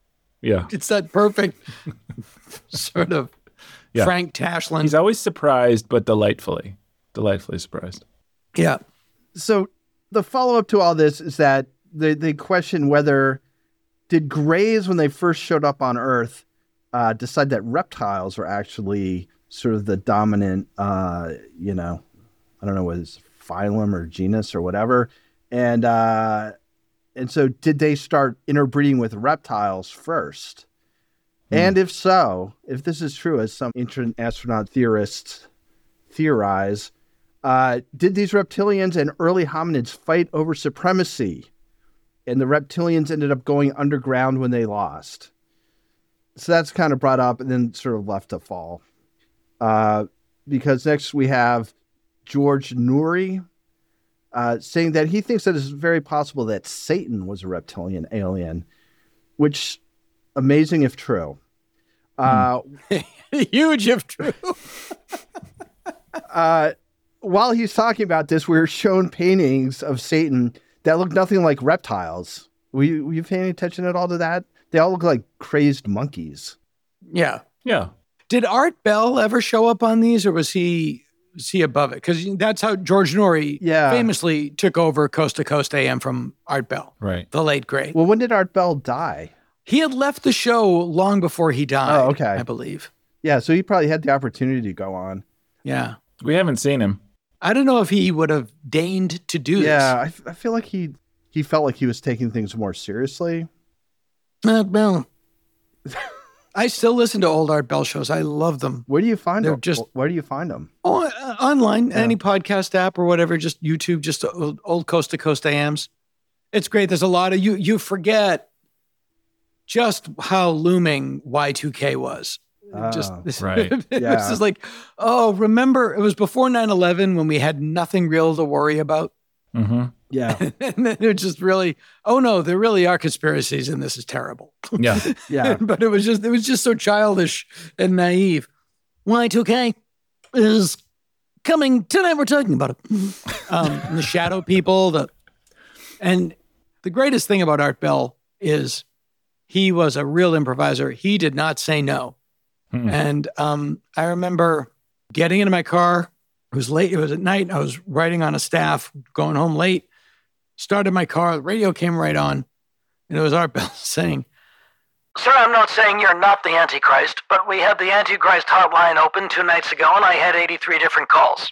Yeah. It's that perfect sort of Yeah. Frank Tashlin. He's always surprised, but delightfully surprised. Yeah. So the follow-up to all this is that they question whether did Greys, when they first showed up on Earth, decide that reptiles were actually sort of the dominant, I don't know what it's phylum or genus or whatever. And so did they start interbreeding with reptiles first? And if so, if this is true, as some ancient astronaut theorists theorize, did these reptilians and early hominids fight over supremacy? And the reptilians ended up going underground when they lost. So that's kind of brought up and then sort of left to fall. Because next we have George Noory saying that he thinks that it's very possible that Satan was a reptilian alien, which amazing if true. Huge if true. While he's talking about this, we're shown paintings of Satan that look nothing like reptiles. Were you paying attention at all to that? They all look like crazed monkeys. Yeah. Yeah. Did Art Bell ever show up on these, or was he above it? Because that's how George Noory famously took over Coast to Coast AM from Art Bell, Right. the late great. Well, when did Art Bell die? He had left the show long before he died. Oh, okay. I believe. Yeah, so he probably had the opportunity to go on. Yeah. We haven't seen him. I don't know if he would have deigned to do Yeah, I feel like he felt like he was taking things more seriously. this. Well, I still listen to old Art Bell shows. I love them. Where do you find They're them? just- Where do you find them? Oh, online, any podcast app or whatever, just YouTube, just old Coast to Coast AMs. It's great. There's a lot of you forget just how looming Y2K was. Just right. it Yeah. was just like, oh, remember it was before 9/11 when we had nothing real to worry about. Mm-hmm. Yeah, And then it just really, oh no, there really are conspiracies and this is terrible. Yeah. yeah. But it was just so childish and naive. Y2K is coming tonight. We're talking about it. And the shadow people. And the greatest thing about Art Bell is he was a real improviser. He did not say no. And I remember getting into my car. It was late. It was at night. I was riding on a staff, going home late. Started my car. The radio came right on. And it was Art Bell saying, "Sir, I'm not saying you're not the Antichrist, but we had the Antichrist hotline open 2 nights ago, and I had 83 different calls."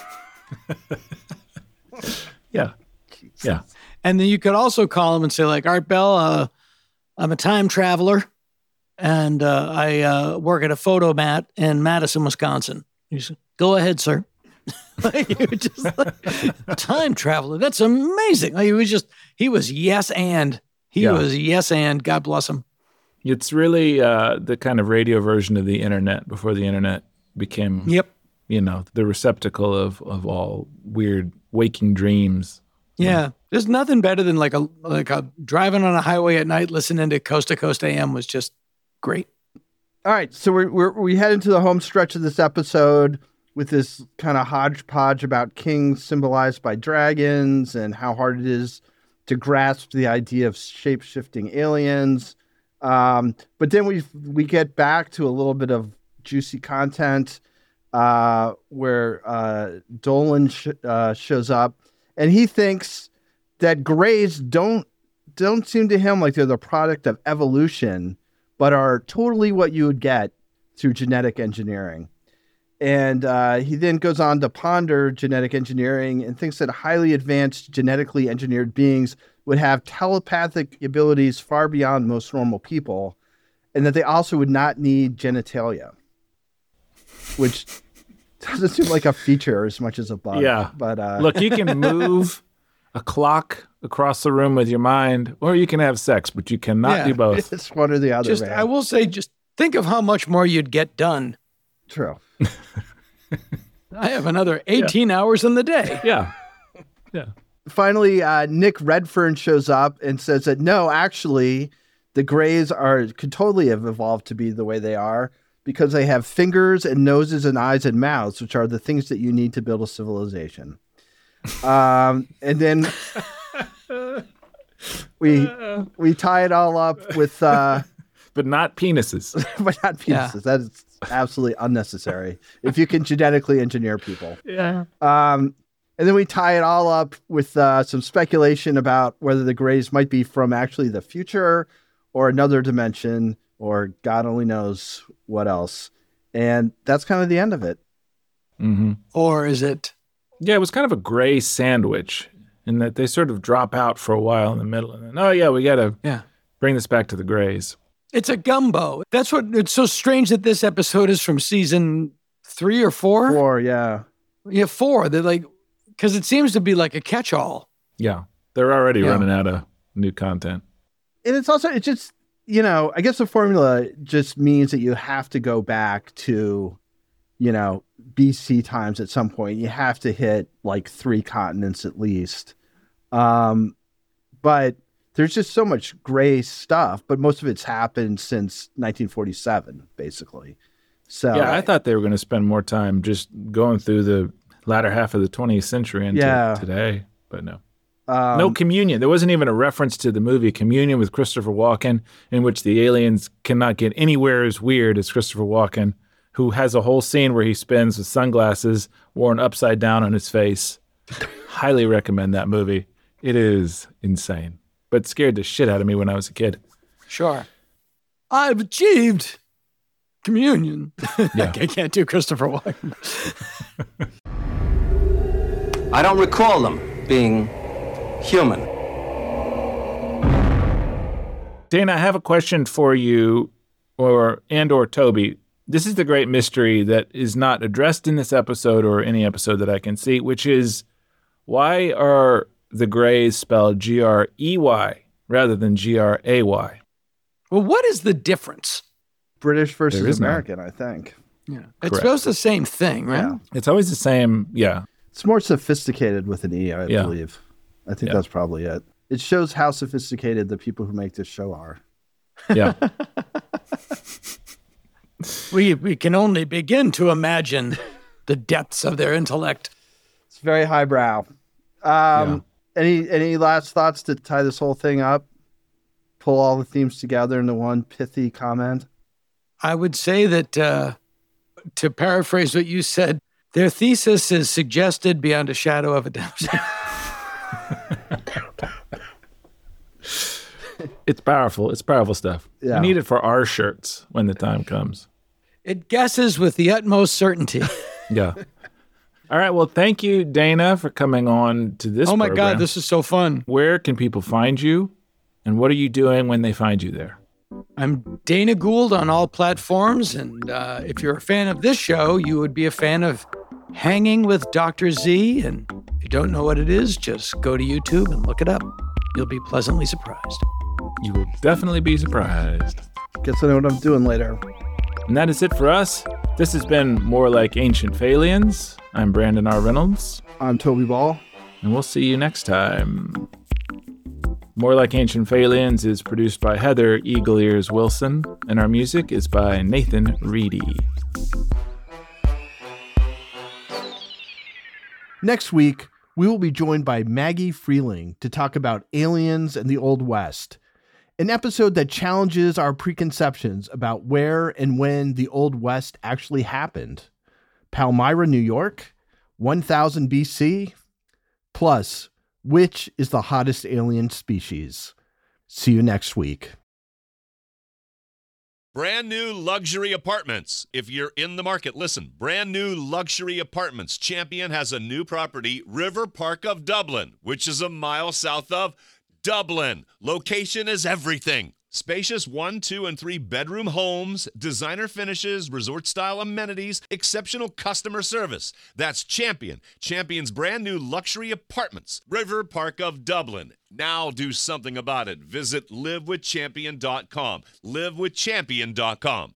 Yeah. Yeah. And then you could also call him and say, like, "Art Bell, I'm a time traveler, and I work at a photo mat in Madison, Wisconsin." You said, "Go ahead, sir." Like, you were just like, time traveler. That's amazing. Like, he was yes and. He was yes and. God bless him. It's really the kind of radio version of the internet before the internet became, Yep. the receptacle of all weird waking dreams. Yeah. There's nothing better than like a driving on a highway at night listening to Coast AM was just great. All right, so we head into the home stretch of this episode with this kind of hodgepodge about kings symbolized by dragons and how hard it is to grasp the idea of shape-shifting aliens. But then we get back to a little bit of juicy content where Dolan shows up, and he thinks that Greys don't seem to him like they're the product of evolution, but are totally what you would get through genetic engineering. And he then goes on to ponder genetic engineering and thinks that highly advanced genetically engineered beings would have telepathic abilities far beyond most normal people, and that they also would not need genitalia, which doesn't seem like a feature as much as a bug. Yeah. But Look, you can move a clock across the room with your mind, or you can have sex, but you cannot do both. it's one or the other, man. I will say, just think of how much more you'd get done. True. I have another 18 hours in the day. Yeah. Yeah. Finally, Nick Redfern shows up and says that no, actually, the Greys could totally have evolved to be the way they are because they have fingers and noses and eyes and mouths, which are the things that you need to build a civilization. And then we tie it all up with the but not penises. But not penises. That is absolutely unnecessary if you can genetically engineer people. Yeah. And then we tie it all up with some speculation about whether the Greys might be from actually the future or another dimension or God only knows what else. And that's kind of the end of it. Mm-hmm. Or is it? Yeah, it was kind of a gray sandwich in that they sort of drop out for a while in the middle. And then, oh, yeah, we got to bring this back to the Greys. It's a gumbo. That's what, it's so strange that this episode is from season 3 or 4. 4, yeah. Yeah, 4. They're like, because it seems to be like a catch-all. Yeah, they're already running out of new content. And it's also, it's just, you know, I guess the formula just means that you have to go back to, you know, BC times at some point. You have to hit like 3 continents at least. But there's just so much gray stuff, but most of it's happened since 1947, basically. So yeah, I thought they were going to spend more time just going through the latter half of the 20th century into today, but no. No Communion. There wasn't even a reference to the movie Communion with Christopher Walken, in which the aliens cannot get anywhere as weird as Christopher Walken, who has a whole scene where he spins with sunglasses worn upside down on his face. Highly recommend that movie. It is insane, but scared the shit out of me when I was a kid. Sure. I've achieved communion. Yeah. I can't do Christopher Walken. I don't recall them being human. Dana, I have a question for you or Toby. This is the great mystery that is not addressed in this episode or any episode that I can see, which is why are the Greys spelled Grey rather than Gray? Well, what is the difference? British There versus is none. American, I think. Yeah. It's Correct. supposed to the same thing, right? Yeah. It's always the same. Yeah. It's more sophisticated with an E, I Yeah. believe. I think Yeah. that's probably it. It shows how sophisticated the people who make this show are. Yeah. We can only begin to imagine the depths of their intellect. It's very highbrow. Any last thoughts to tie this whole thing up? Pull all the themes together into one pithy comment? I would say that, to paraphrase what you said, their thesis is suggested beyond a shadow of a doubt. It's powerful. It's powerful stuff. Yeah. We need it for our shirts when the time comes. It guesses with the utmost certainty. Yeah. All right. Well, thank you, Dana, for coming on to this Oh my program. God, this is so fun. Where can people find you? And what are you doing when they find you there? I'm Dana Gould on all platforms. And if you're a fan of this show, you would be a fan of Hanging with Dr. Z. And if you don't know what it is, just go to YouTube and look it up. You'll be pleasantly surprised. You will definitely be surprised. Guess I know what I'm doing later. And that is it for us. This has been More Like Ancient Phalians. I'm Brandon R. Reynolds, I'm Toby Ball. and we'll see you next time. More Like Ancient Phalians is produced by Heather Eagle Ears Wilson, and our music is by Nathan Reedy. Next week, we will be joined by Maggie Freeling to talk about aliens and the Old West, an episode that challenges our preconceptions about where and when the Old West actually happened. Palmyra, New York, 1000 BC, plus which is the hottest alien species? See you next week. Brand new luxury apartments. If you're in the market, listen. Brand new luxury apartments. Champion has a new property, River Park of Dublin, which is a mile south of Dublin. Location is everything. Spacious 1, 2, and 3 bedroom homes, designer finishes, resort-style amenities, exceptional customer service. That's Champion. Champion's brand new luxury apartments, River Park of Dublin. Now do something about it. Visit livewithchampion.com. livewithchampion.com.